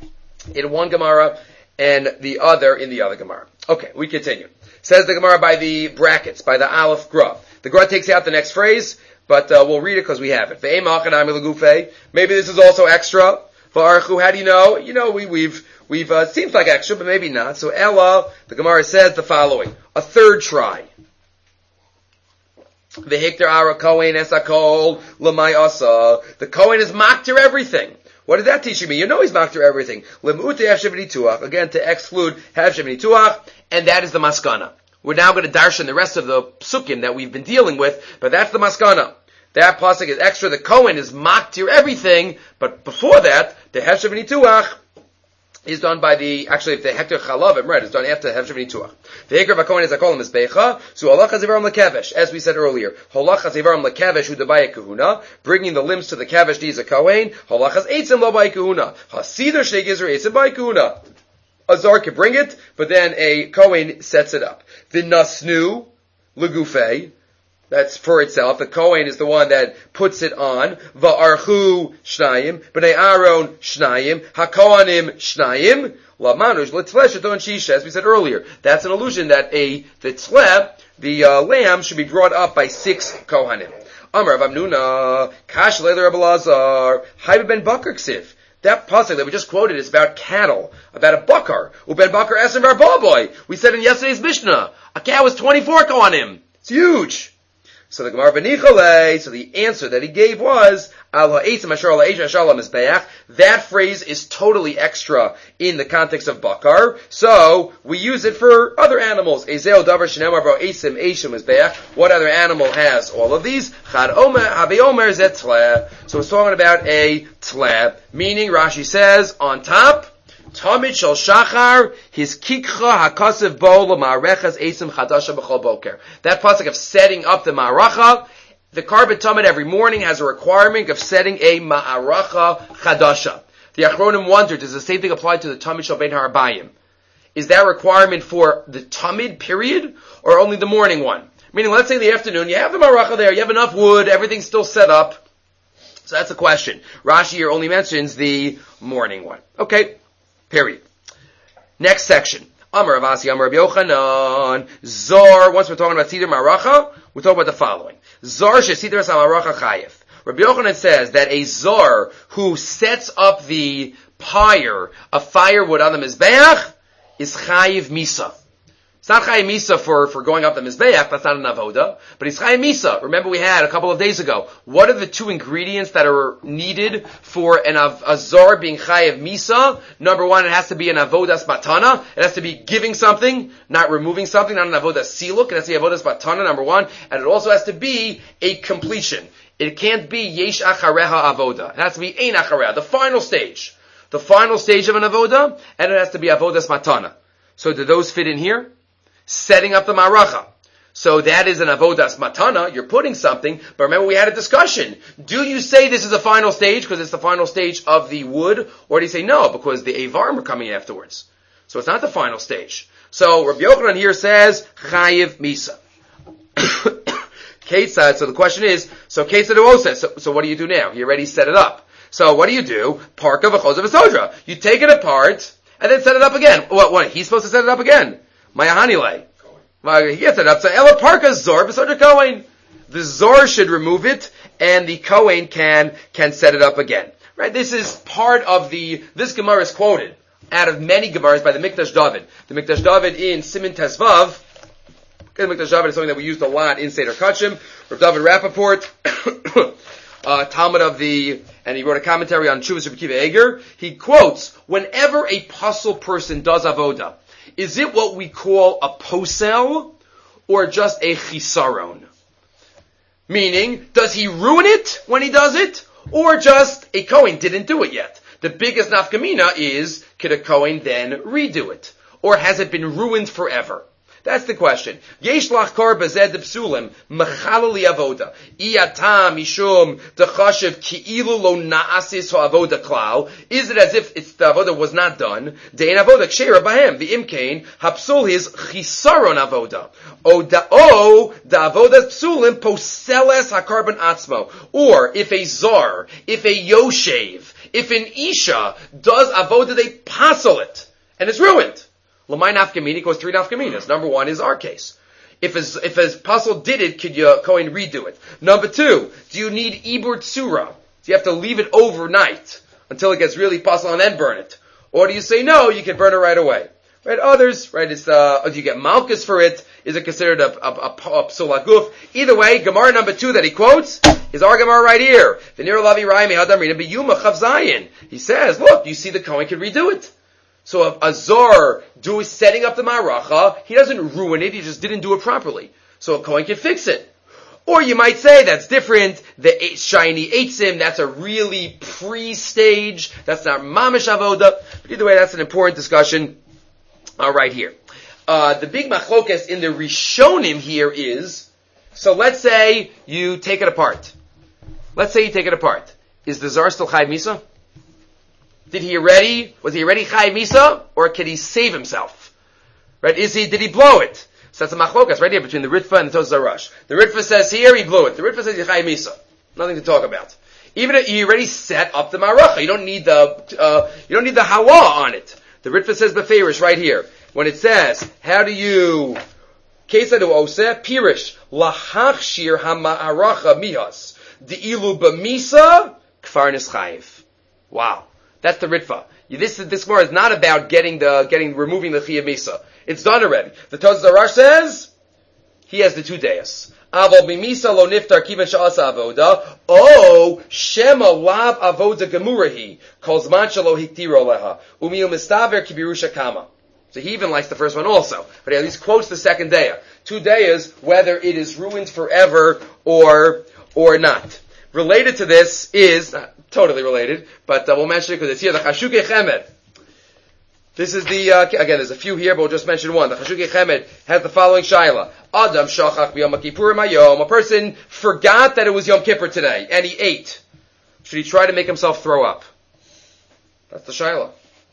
in one Gemara and the other in the other Gemara. Okay, we continue. Says the Gemara by the brackets, by the Aleph Gra. The Gra takes out the next phrase, but uh, we'll read it because we have it. Maybe this is also extra. How do you know? You know, we, we've, we've, uh, it seems like extra, but maybe not. So Ella, the Gemara says the following. A third try. The Hikter Ara Kohen Esakol Lamai Asa. The Kohen is makter everything. What is that teaching me? You know he's makter everything. Lemute Hevshem Nituach. Again, to exclude Hevshem Nituach, and that is the maskana. We're now going to darshan the rest of the psukim that we've been dealing with, but that's the maskana. That pasuk is extra. The Kohen is maktir everything, but before that, the Hefshev Nituach is done by the, actually, if the Hektar Chalavim, right, it's done after Hefshev Nituach. The Hekar Vakohen is a kolam is Beicha, so Allah Chazivaram Lekevesh, as we said earlier. Holach Chazivaram Lekevesh, Udabaya Kahuna, bringing the limbs to the Kevesh, these a Kohen. Holach Chaz Eitzim Lo Bay Kahuna. Hasider Shnei Gizra Eitzim Bay Kahuna. A Zar can bring it, but then a Kohen sets it up. The Nasnu, Legufei, that's for itself. The Kohen is the one that puts it on. Va'archu shnayim. B'nei Aaron shnayim. HaKohanim shnayim. Lamanush l'tzleh sheton shisha. As we said earlier, that's an illusion that a the tzleh, the uh, lamb, should be brought up by six Kohanim. Amar Rav Amnuna Kash Le'ler Rabbi Lazar Hayb ben Bakar Ksiv. That pasuk that we just quoted is about cattle, about a bakar. Uben Bakar Esim Bar Boy. We said in yesterday's Mishnah, a cow is twenty-four Kohanim. It's huge. So the Gemara Benichale, so the answer that he gave was, that phrase is totally extra in the context of bakar, so we use it for other animals. What other animal has all of these? So it's talking about a tleh, meaning Rashi says, on top, Tamid shel shachar, his kikcha hakasev bo l'ma'arechas esim chadasha b'chol boker. That pasuk of setting up the ma'aracha, the Karban Tamid every morning has a requirement of setting a ma'aracha chadasha. The Achronim wondered, does the same thing apply to the Tamid shel bein ha'arbayim? Is that requirement for the Tamid period, or only the morning one? Meaning, let's say in the afternoon, you have the ma'aracha there, you have enough wood, everything's still set up. So that's the question. Rashi here only mentions the morning one. Okay. Period. Next section. Amar Avasi, Amar Rabbi Yochanan, Zor, once we're talking about Siddur Maracha, we're talking about the following. Zor shesidr Maracha Chayev. Rabbi Yochanan says that a Zor who sets up the pyre of firewood on the Mizbeach is Chayev Misa. It's not Chayev Misa for, for going up the Mizbeach, that's not an Avoda, but it's Chayev Misa. Remember we had a couple of days ago, what are the two ingredients that are needed for an a Zor being Chayev Misa? Number one, it has to be an Avodas Matana, it has to be giving something, not removing something, not an Avodas Siluk, it has to be Avodas Matana, number one, and it also has to be a completion. It can't be Yesh Achareha Avoda, it has to be Ein Achareha, the final stage. The final stage of an Avoda, and it has to be Avodas Matana. So do those fit in here? Setting up the maracha. So that is an avodas matana, you're putting something, but remember we had a discussion. Do you say this is the final stage because it's the final stage of the wood, or do you say no, because the avarim are coming afterwards? So it's not the final stage. So Rabbi Yochanan here says, chayiv misa. Ketzad, so the question is, so Ketzad says, so, so what do you do now? You already set it up. So what do you do? Parka v'chozav v'sodra. You take it apart, and then set it up again. What, what, he's supposed to set it up again? Mayahanile. He gets it up. So Ela Parka Zor b'Sodra Kohen. The Zor should remove it, and the Kohen can can set it up again. Right? This is part of the. This Gemara is quoted out of many Gemaras by the Mikdash David. The Mikdash David in Siman Tezvav. The Mikdash David is something that we used a lot in Seder Kachim. Rav David Rappaport, uh, Talmud of the, and he wrote a commentary on Chuvas Rabbi Akiva Eger. He quotes, whenever a puzzle person does avoda, is it what we call a posel or just a chisaron? Meaning, does he ruin it when he does it, or just a Kohen didn't do it yet? The biggest nafkamina is, could a Kohen then redo it? Or has it been ruined forever? That's the question. Yesh lachkor bezed psulim mechalali avoda iyata mishum dechashiv ki'ilu lo naasis avoda klal. Is it as if it's the avoda was not done? Dein avoda kshera bahem the imkain hapsul his chisaron avoda o da o da avoda psulim poseles hakarban atzmo. Or if a zar, if a yoshev, if an isha does avoda, they passel it and it's ruined. L'may nafkamini goes three nafkaminas. Number one is our case. If his, if his puzzle did it, could you Kohen redo it? Number two, do you need ibur tsura? Do you have to leave it overnight until it gets really puzzle and then burn it? Or do you say no, you can burn it right away? Right? Others, right, it's, uh, do you get malchus for it? Is it considered a, a, a, a psul haguf? Either way, Gemara number two that he quotes is our Gemara right here. He says, look, you see the Kohen can redo it. So if a Zor do is setting up the Maracha, he doesn't ruin it, he just didn't do it properly. So a Kohen can fix it. Or you might say that's different. The eight, shiny eitzim, that's a really pre-stage. That's not mamish avoda. But either way, that's an important discussion uh, right here. Uh, the big machlokas in the Rishonim here is, so let's say you take it apart. Let's say you take it apart. Is the Zar still Chayiv Misa? Did he already, was he already Chayiv Misa? Or could he save himself? Right? Is he, did he blow it? So that's a machlokas right here between the Ritva and the Tosas Rush. The Ritva says here, he blew it. The Ritva says he's Chayiv Misa. Nothing to talk about. Even if you already set up the Maracha, you don't need the, uh, you don't need the Hawa on it. The Ritva says Beferish right here. When it says, how do you, Kesadu Oseh, Pirish, Lahachshir HaMa'aracha Mihas, De'ilu B'misa, Kfar Nischayiv. Wow. That's the Ritva. This, this Gemara is not about getting the, getting, removing the Chiyav Misa. It's done already. The Tosas Rush says, he has the two days. Aval B'misa lo niftar kivan sha'asa avoda, o shema lav avoda gemurahi, kol zman shalo hiktiro leha, umiyu mistaver kibirusha kama. So he even likes the first one also. But he at least quotes the second day. Two days, whether it is ruined forever or, or not. Related to this is, not totally related, but uh, we'll mention it because it's here, the Chashukei Chemed. This is the, uh, again, there's a few here, but we'll just mention one. The Chashukei Chemed has the following shaila. Adam shachach b'yom kippurim hayom. A person forgot that it was Yom Kippur today, and he ate. Should he try to make himself throw up? That's the shaila.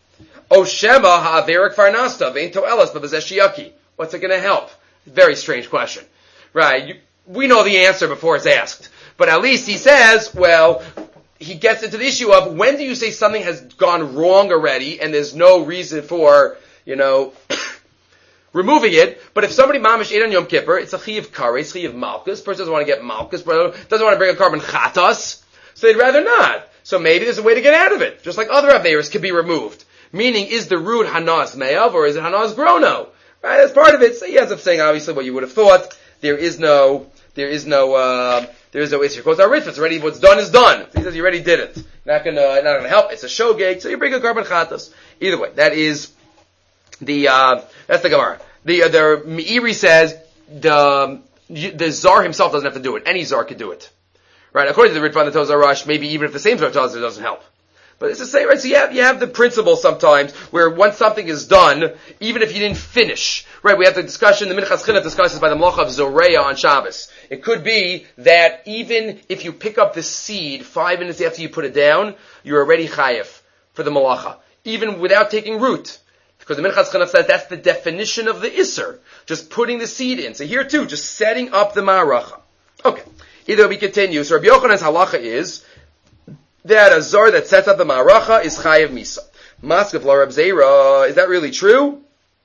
O shema ha'averik farnasta vein to'elas b'bazeshiyaki. What's it going to help? Very strange question. Right? You, we know the answer before it's asked. But at least he says, well, he gets into the issue of when do you say something has gone wrong already and there's no reason for, you know, removing it. But if somebody mamish ate on Yom Kippur, it's a chiyav kares, chiyav malchus. Person doesn't want to get malchus, doesn't want to bring a carbon chatas, so they'd rather not. So maybe there's a way to get out of it, just like other averos could be removed. Meaning, is the root hanas me'av or is it hanas grono? Right, that's part of it. So he ends up saying obviously what you would have thought. There is no, there is no, uh, there is no issue. Of course, our Ritva, it's already, what's done is done. He says you already did it. Not gonna, not gonna help. It's a shogeg, so you bring a carbon chatas. Either way, that is the, uh, that's the Gemara. The, uh, the Meiri says the, the Zar himself doesn't have to do it. Any Zar could do it. Right? According to the Ritva and the Tosas Rush, maybe even if the same Zar does it, it doesn't help. But it's the same, right? So you have, you have the principle sometimes where once something is done, even if you didn't finish, right? We have the discussion, the Minchas Chinuch discusses by the Malacha of Zoreya on Shabbos. It could be that even if you pick up the seed five minutes after you put it down, you're already chayev for the Malacha. Even without taking root. Because the Minchas Chinuch says that's the definition of the Isser. Just putting the seed in. So here too, just setting up the Ma'aracha. Okay. Either way we continue. So Rabbi Yochanan's halacha is that a zar that sets up the ma'aracha is chayev misa. Maskav la Reb Zera, is that really true?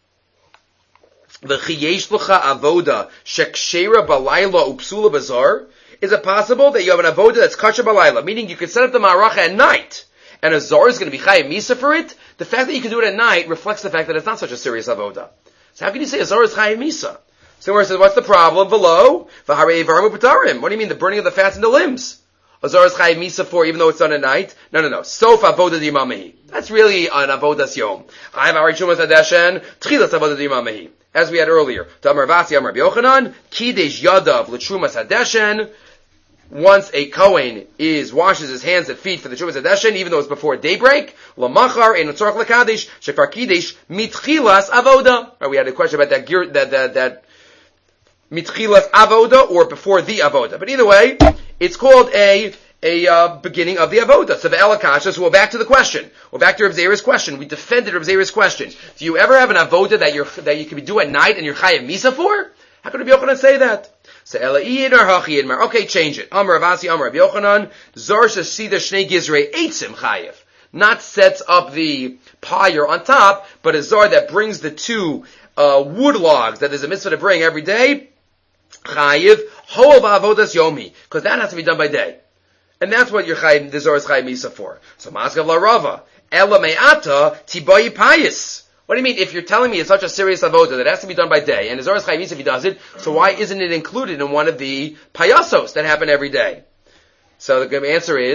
The chiyesh l'cha avoda shekshera balayla upsula bazar. Is it possible that you have an avoda that's kasher balayla, meaning you could set up the ma'aracha at night, and a zar is going to be chayev misa for it? The fact that you can do it at night reflects the fact that it's not such a serious avoda. So how can you say a zar is chayev misa? So where it says, what's the problem? Below, v'harei varmu patarim. What do you mean, the burning of the fats in the limbs? Azar is chayiv misa for, even though it's done at night? No, no, no. Sof avoda d'imamahi. That's really an avodas yom. Chayiv ari chumas adeshen, tchilas avoda d'imamahi. As we had earlier. Tamar vasi amar b'yochanan, kidesh yadav l'chumas adeshen. Once a Kohen is, washes his hands and feet for the chumas adeshen, even though it's before daybreak, l'machar ein tzorach l'kadesh, shekvar kidesh, mitchilas avoda. Right, we had a question about that, that, that, that, mitchilas avoda, or before the avoda. But either way, it's called a a uh, beginning of the avoda. So the elakasha. So we're back to the question. We're back to Reb Zera's question. We defended Reb Zera's question. Do you ever have an avoda that you that you can do at night and you're chayav misa for? How could Rabbi Yochanan say that? So ela'id or hachiyid mar. Okay, change it. Amar Ravasi, Amar Rabbi Yochanan. Zar shesida shnei gizrei eitzim chayav. Not sets up the pyre on top, but a zar that brings the two uh, wood logs that there's a mitzvah to bring every day. Chayiv ho'ov avodas yomi, because that has to be done by day, and that's what your chayiv the zor is chayiv misa for. So maskav la rava ela me'ata tibayi payis. What do you mean? If you're telling me it's such a serious avoda that it has to be done by day, and the zor is chayiv misa if he does it, so why isn't it included in one of the payasos that happen every day? So the answer is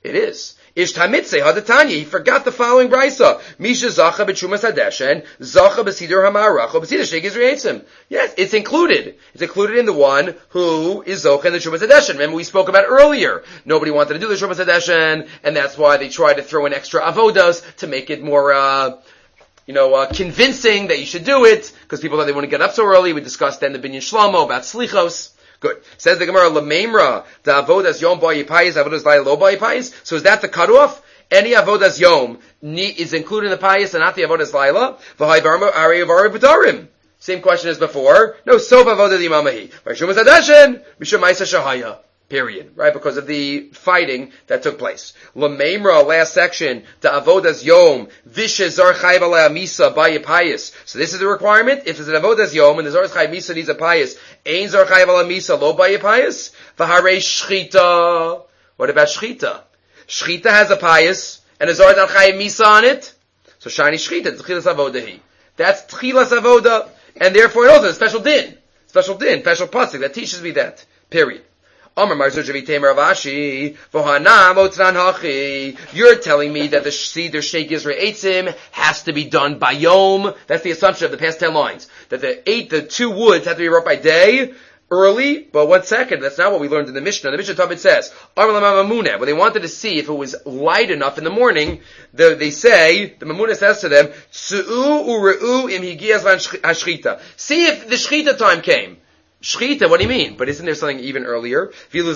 It is. Ish tamitze hadatanya. He forgot the following brisa. Misha zacha b'trumas hadeshen, zacha b'sidur hamarach, b'sidur sheikis reitzim. Yes, it's included. It's included in the one who is zocha in the trumas hadeshen. Remember we spoke about earlier. Nobody wanted to do the trumas hadeshen, and that's why they tried to throw in extra avodas to make it more, uh, you know, uh, convincing that you should do it, because people thought they want to get up so early. We discussed then the Binyan Shlomo about slichos. Good. Says the Gemara, Lamemra, the avodas yom ba yipayis, avodas lai lo ba yipayis. So is that the cutoff? Any avodas yom is included in the payis and not the avodas laila. V'hai barma ari avari b'darim. Same question as before. No, sof avodas yimamahi. V'shumas adashen, mishum ma'isa shahaya. Period. Right? Because of the fighting that took place. Lamemra, last section, the avodas yom, vishezar chayv alei misa ba yipayis. So this is the requirement. If it's an avodas yom and the zar chayv misa needs a payis, ein zar chayv alei misa lo ba yipayis. V'harei shchita. What about shchita? Shchita has a payis and a zar chayv misa on it. So shiny shchita, it's tchilas avodahi. That's tchilas avoda, and therefore it also has a special din, special din, special pasuk that teaches me that. Period. You're telling me that the Seder Sheikh Yisrael Eitzim has to be done by Yom. That's the assumption of the past ten lines. That the eight, the two woods have to be wrought by day, early, but one second, that's not what we learned in the Mishnah. The Mishnah Tabit says, when they wanted to see if it was light enough in the morning, the, they say, the Mamuna says to them, see if the Shechita time came. Shechita, what do you mean? But isn't there something even earlier? It didn't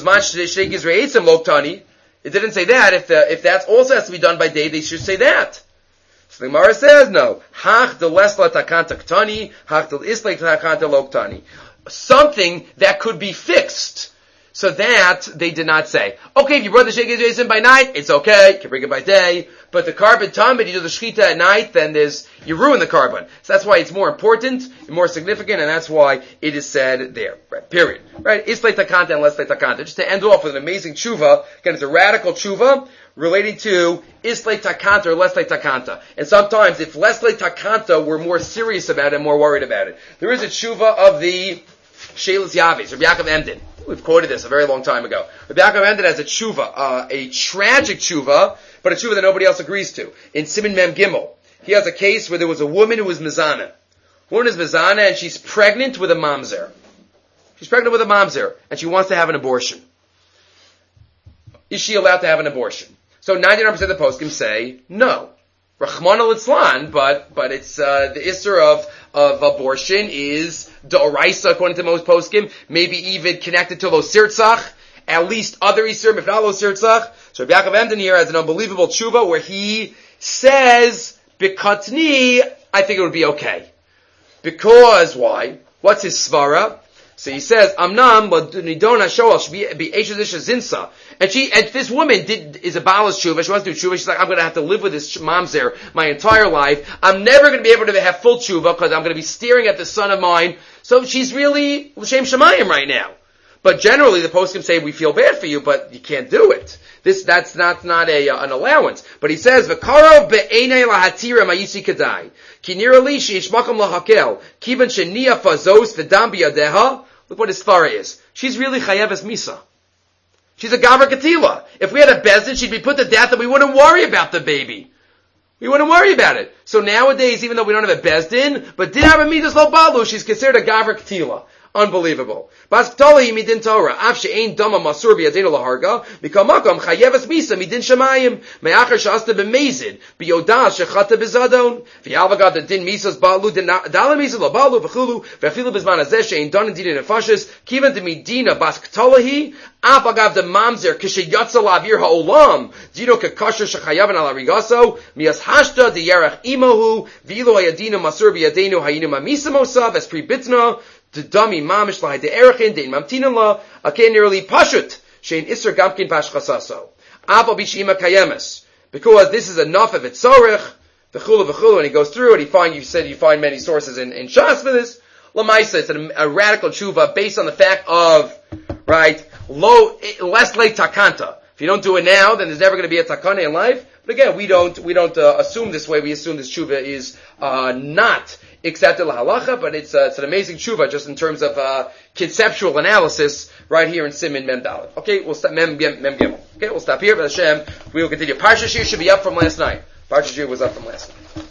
say that. If the, if that also has to be done by day, they should say that. So the Gemara says, no. Hach de lesla takanta ktani, hach de isla takanta loktani. Something that could be fixed. So that they did not say. Okay, if you brought the Sheikh Yisrael by night, it's okay. You can bring it by day. But the carbon time, but you do the shechita at night, then there's, you ruin the carbon. So that's why it's more important, and more significant, and that's why it is said there. Right, period. Right? Islay takanta and leslay takanta. Just to end off with an amazing tshuva, again, it's a radical tshuva, relating to islay takanta or leslay takanta. And sometimes, if leslay takanta were more serious about it, more worried about it. There is a tshuva of the Sheilus Yavis, or Yaakov Emden. We've quoted this a very long time ago. Rabbi Yaakov Emden has a tshuva, uh, a tragic tshuva, but a tshuva that nobody else agrees to. In Siman Mem Gimel, he has a case where there was a woman who was mizana. Woman is mizana and she's pregnant with a mamzer. She's pregnant with a mamzer and she wants to have an abortion. Is she allowed to have an abortion? So ninety-nine percent of the poskim say no. Rachmana litzlan, but but it's uh, the isser of of abortion is d'oraisa according to most poskim, maybe even connected to lo sirtzach, at least other isurim, if not lo sirtzach. So Rabbi Yaakov Emden here has an unbelievable tshuva where he says bikatni, I think it would be okay. Because why? What's his svara? So he says, Amnam, but nidona shoal should be eshes zinsa. And she, and this woman did, is a balas tshuva. She wants to do tshuva. She's like, I'm going to have to live with this mamzer my entire life. I'm never going to be able to have full tshuva because I'm going to be staring at this son of mine. So she's really l'shem shamayim right now. But generally, the poskim say we feel bad for you, but you can't do it. This, that's not not a uh, an allowance. But he says, "V'karov be'enei lahatira ma'yisi kadai ki nira li sheishmakam lahakel kivan shenia fazos v'dam biyadeha." Look what his svara is. She's really chayeves misa. She's a gavra katila. If we had a bezdin, she'd be put to death, and we wouldn't worry about the baby. We wouldn't worry about it. So nowadays, even though we don't have a bezdin, but din have a midas lo balu, she's considered a gavra katila. Unbelievable. Bas ktala midin Torah. Af she'ein dama masur biyadenu laharga. Mikamakam chayeves misa midin shamayim. Me'achar shasta b'mezid. Biyodah shechata b'zadon. V'yalvagad the din misas balu. Dala misas la balu v'chulu. V'afilu b'zman azeh she'ein don din nefashis. Kivan de midina bas ktalahi. Af agav the mamzer k'sheyatza la'avir ha'olam. Dino k'kasher shechayavan ala rigaso. Mias hashta de yerach imohu. V'ilo hayadina masur biyadenu hayinu mamisa mosav. Es pri bitna. The dummy mamish lahay de erichin de mamtinan la again nearly pashut shein iser gamkin pashchasaso avo bishima kayemes because this is enough of it sorich the chulu v'chulu and he goes through it. He find you said you find many sources in, in Shas for this. Lamaisa, it's a, a radical tshuva based on the fact of right low less late takanta. If you don't do it now, then there's never going to be a takana in life. But again, we don't we don't uh, assume this way. We assume this tshuva is uh, not accepted lahalacha, but it's uh, it's an amazing tshuva just in terms of uh, conceptual analysis right here in Siman Mem Dalet. Okay, we'll stop Mem Mem Mem Gimel. Okay, we'll stop here. But Hashem, we will continue. Parsha Shir should be up from last night. Parsha Shir was up from last night.